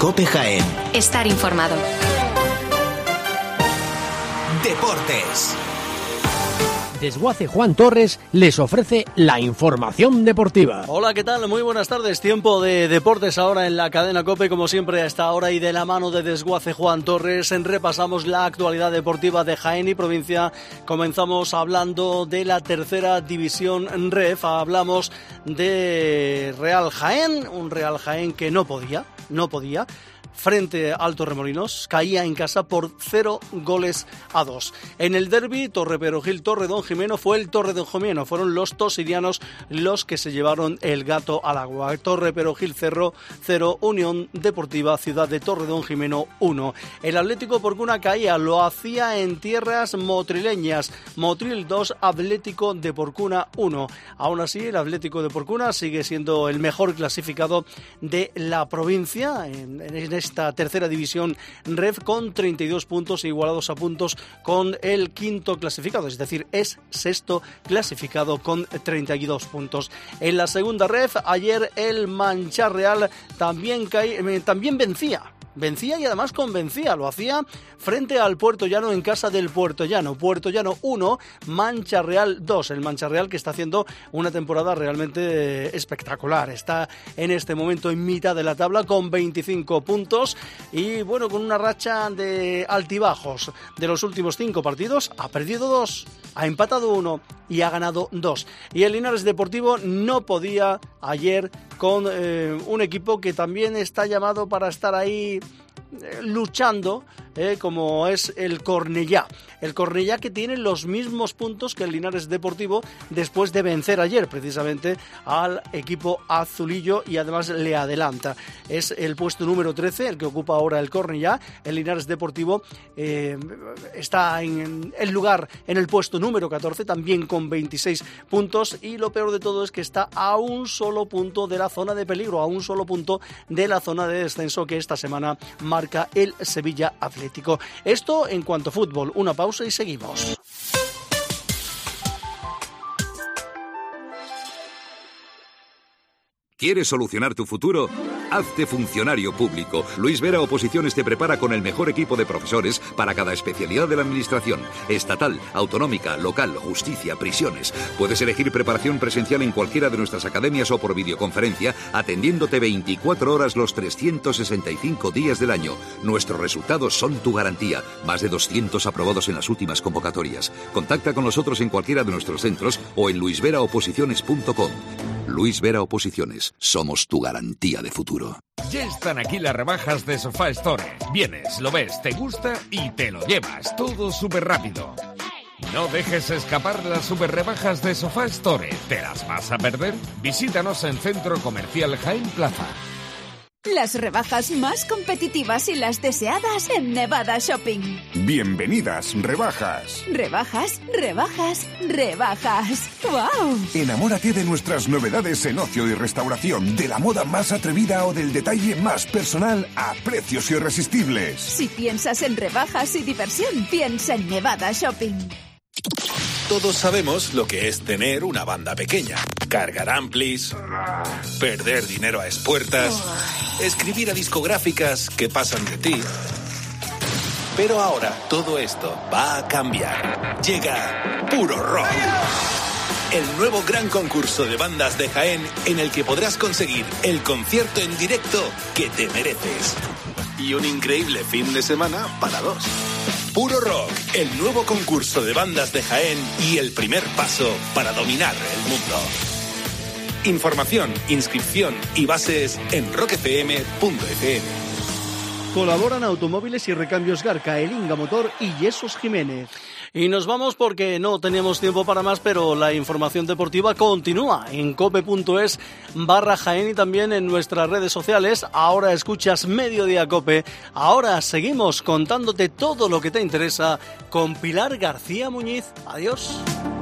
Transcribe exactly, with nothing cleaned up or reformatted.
COPE Jaén. Estar informado. Deportes. Desguace Juan Torres les ofrece la información deportiva. Hola, ¿qué tal? Muy buenas tardes. Tiempo de deportes ahora en la cadena COPE, como siempre a esta hora, y de la mano de Desguace Juan Torres repasamos la actualidad deportiva de Jaén y provincia. Comenzamos hablando de la tercera división R E F. Hablamos de Real Jaén, un Real Jaén que no podía, no podía. Frente al Torremolinos, caía en casa por cero goles a dos. En el derbi, Torreperogil-Torredonjimeno, fue el Torredonjimeno, fueron los tosirianos los que se llevaron el gato al agua. Torreperogil Cerro cero, Unión Deportiva Ciudad de Torredonjimeno uno. El Atlético Porcuna caía, lo hacía en tierras motrileñas, Motril dos, Atlético de Porcuna uno. Aún así, el Atlético de Porcuna sigue siendo el mejor clasificado de la provincia en, en esta tercera división R E F, con treinta y dos puntos, igualados a puntos con el quinto clasificado, es decir, es sexto clasificado con treinta y dos puntos. En la segunda R E F, ayer el Mancha Real también, cae, también vencía. Vencía y además convencía, lo hacía frente al Puerto Llano en casa del Puerto Llano. Puerto Llano uno, Mancha Real dos. El Mancha Real que está haciendo una temporada realmente espectacular. Está en este momento en mitad de la tabla con veinticinco puntos y bueno, con una racha de altibajos. De los últimos cinco partidos ha perdido dos, ha empatado uno y ha ganado dos. Y el Linares Deportivo no podía ayer con eh, un equipo que también está llamado para estar ahí eh, luchando, eh, como es el Cornellá. El Cornellá que tiene los mismos puntos que el Linares Deportivo después de vencer ayer precisamente al equipo azulillo y además le adelanta. Es el puesto número trece el que ocupa ahora el Cornellá. El Linares Deportivo eh, está en el lugar, en el puesto número catorce, también con veintiséis puntos, y lo peor de todo es que está a un solo punto de la zona de peligro, a un solo punto de la zona de descenso que esta semana marca el Sevilla Atlético. Esto en cuanto a fútbol. Una pausa y seguimos. ¿Quieres solucionar tu futuro? Hazte funcionario público. Luis Vera Oposiciones te prepara con el mejor equipo de profesores para cada especialidad de la administración. Estatal, autonómica, local, justicia, prisiones. Puedes elegir preparación presencial en cualquiera de nuestras academias o por videoconferencia, atendiéndote veinticuatro horas los trescientos sesenta y cinco días del año. Nuestros resultados son tu garantía. Más de doscientos aprobados en las últimas convocatorias. Contacta con nosotros en cualquiera de nuestros centros o en luis vera oposiciones punto com. Luis Vera Oposiciones, somos tu garantía de futuro. Ya están aquí las rebajas de Sofá Store. Vienes, lo ves, te gusta y te lo llevas. Todo súper rápido. No dejes escapar las super rebajas de Sofá Store. ¿Te las vas a perder? Visítanos en Centro Comercial Jaén Plaza. Las rebajas más competitivas y las deseadas en Nevada Shopping. Bienvenidas, rebajas. Rebajas, rebajas, rebajas. ¡Wow! Enamórate de nuestras novedades en ocio y restauración, de la moda más atrevida o del detalle más personal a precios irresistibles. Si piensas en rebajas y diversión, piensa en Nevada Shopping. Todos sabemos lo que es tener una banda pequeña. Cargar amplis, perder dinero a expuertas, escribir a discográficas que pasan de ti. Pero ahora todo esto va a cambiar. Llega Puro Rock, el nuevo gran concurso de bandas de Jaén en el que podrás conseguir el concierto en directo que te mereces. Y un increíble fin de semana para dos. Puro Rock, el nuevo concurso de bandas de Jaén y el primer paso para dominar el mundo. Información, inscripción y bases en rock f m punto f m. Colaboran Automóviles y Recambios Garca, El Inga Motor y Jesús Jiménez. Y nos vamos porque no teníamos tiempo para más, pero la información deportiva continúa en cope.es barra Jaén y también en nuestras redes sociales. Ahora escuchas Mediodía Cope. Ahora seguimos contándote todo lo que te interesa con Pilar García Muñiz. Adiós.